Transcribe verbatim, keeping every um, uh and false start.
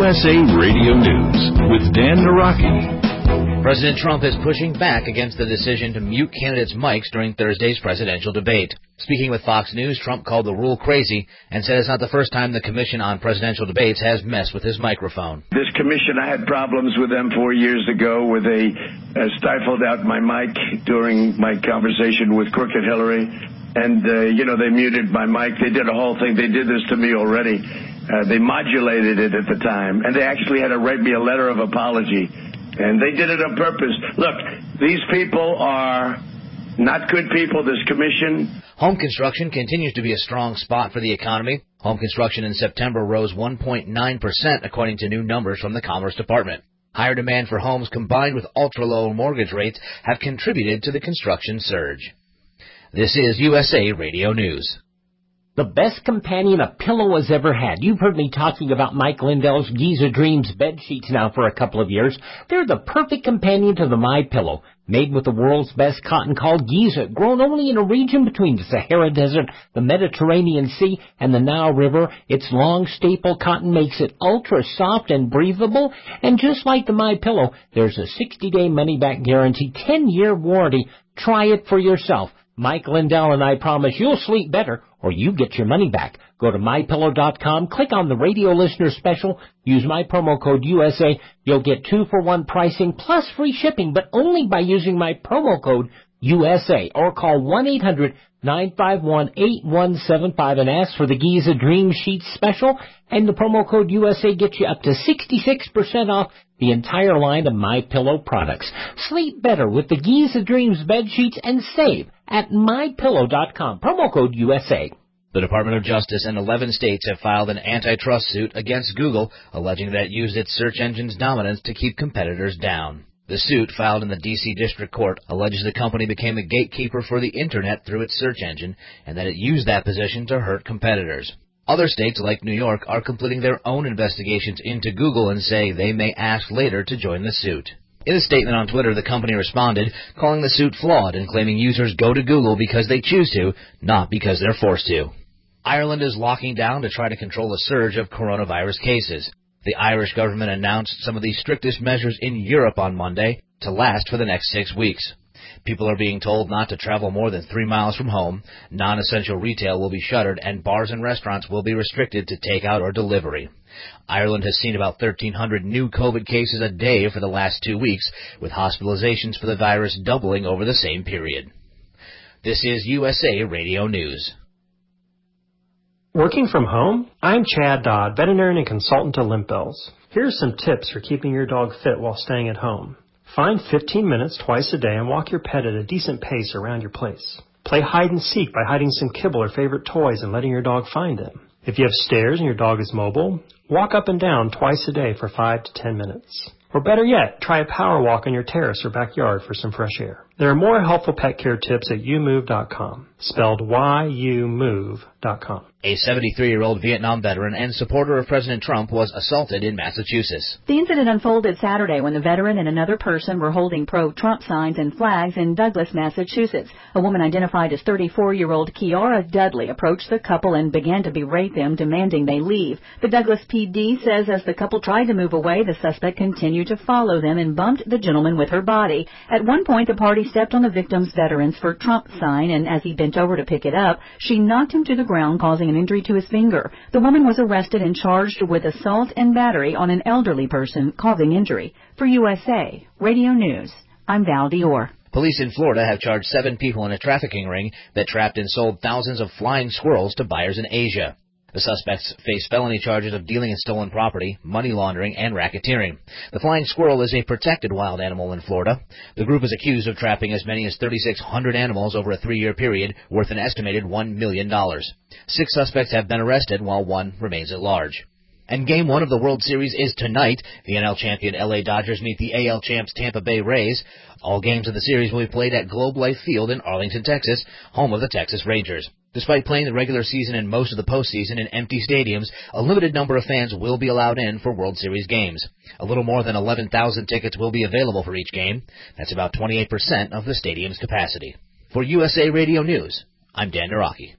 S A Radio News with Dan Naraki. President Trump is pushing back against the decision to mute candidates' mics during Thursday's presidential debate. Speaking with Fox News, Trump called the rule crazy and said it's not the first time the Commission on Presidential Debates has messed with his microphone. This commission, I had problems with them four years ago where they uh, stifled out my mic during my conversation with Crooked Hillary. And, uh, you know, they muted my mic. They did a whole thing. They did this to me already. Uh, they modulated it at the time. And they actually had to write me a letter of apology. And they did it on purpose. Look, these people are not good people, this commission. Home construction continues to be a strong spot for the economy. Home construction in September rose one point nine percent, according to new numbers from the Commerce Department. Higher demand for homes combined with ultra-low mortgage rates have contributed to the construction surge. This is U S A Radio News. The best companion a pillow has ever had. You've heard me talking about Mike Lindell's Giza Dreams bed sheets now for a couple of years. They're the perfect companion to the MyPillow. Made with the world's best cotton called Giza, grown only in a region between the Sahara Desert, the Mediterranean Sea, and the Nile River. Its long staple cotton makes it ultra soft and breathable. And just like the MyPillow, there's a sixty-day money-back guarantee, ten-year warranty. Try it for yourself. Mike Lindell and I promise you'll sleep better or you get your money back. Go to my pillow dot com, click on the radio listener special, use my promo code U S A. You'll get two for one pricing plus free shipping, but only by using my promo code U S A, or call one eight hundred nine five one eight one seven five and ask for the Giza Dream Sheets special, and the promo code U S A gets you up to sixty-six percent off the entire line of MyPillow products. Sleep better with the Giza Dreams bed sheets and save at my pillow dot com. Promo code U S A. The Department of Justice and eleven states have filed an antitrust suit against Google, alleging that it used its search engine's dominance to keep competitors down. The suit, filed in the D C District Court, alleges the company became a gatekeeper for the Internet through its search engine and that it used that position to hurt competitors. Other states, like New York, are completing their own investigations into Google and say they may ask later to join the suit. In a statement on Twitter, the company responded, calling the suit flawed and claiming users go to Google because they choose to, not because they're forced to. Ireland is locking down to try to control a surge of coronavirus cases. The Irish government announced some of the strictest measures in Europe on Monday to last for the next six weeks. People are being told not to travel more than three miles from home, non-essential retail will be shuttered, and bars and restaurants will be restricted to takeout or delivery. Ireland has seen about thirteen hundred new COVID cases a day for the last two weeks, with hospitalizations for the virus doubling over the same period. This is U S A Radio News. Working from home? I'm Chad Dodd, veterinarian and consultant to Limp Bells. Here are some tips for keeping your dog fit while staying at home. Find fifteen minutes twice a day and walk your pet at a decent pace around your place. Play hide and seek by hiding some kibble or favorite toys and letting your dog find them. If you have stairs and your dog is mobile, walk up and down twice a day for five to ten minutes. Or better yet, try a power walk on your terrace or backyard for some fresh air. There are more helpful pet care tips at you move dot com, spelled Y U move dot com. A seventy-three-year-old Vietnam veteran and supporter of President Trump was assaulted in Massachusetts. The incident unfolded Saturday when the veteran and another person were holding pro-Trump signs and flags in Douglas, Massachusetts. A woman identified as thirty-four-year-old Kiara Dudley approached the couple and began to berate them, demanding they leave. The Douglas P D says as the couple tried to move away, the suspect continued to follow them and bumped the gentleman with her body. At one point, the party stepped on the victim's Veterans for Trump sign, and as he bent over to pick it up, she knocked him to the ground, causing an injury to his finger. The woman was arrested and charged with assault and battery on an elderly person, causing injury. For U S A Radio News, I'm Val Dior. Police in Florida have charged seven people in a trafficking ring that trapped and sold thousands of flying squirrels to buyers in Asia. The suspects face felony charges of dealing in stolen property, money laundering, and racketeering. The flying squirrel is a protected wild animal in Florida. The group is accused of trapping as many as thirty-six hundred animals over a three-year period, worth an estimated one million dollars. Six suspects have been arrested, while one remains at large. And Game one of the World Series is tonight. The N L champion L A Dodgers meet the A L champs Tampa Bay Rays. All games of the series will be played at Globe Life Field in Arlington, Texas, home of the Texas Rangers. Despite playing the regular season and most of the postseason in empty stadiums, a limited number of fans will be allowed in for World Series games. A little more than eleven thousand tickets will be available for each game. That's about twenty-eight percent of the stadium's capacity. For U S A Radio News, I'm Dan Naraki.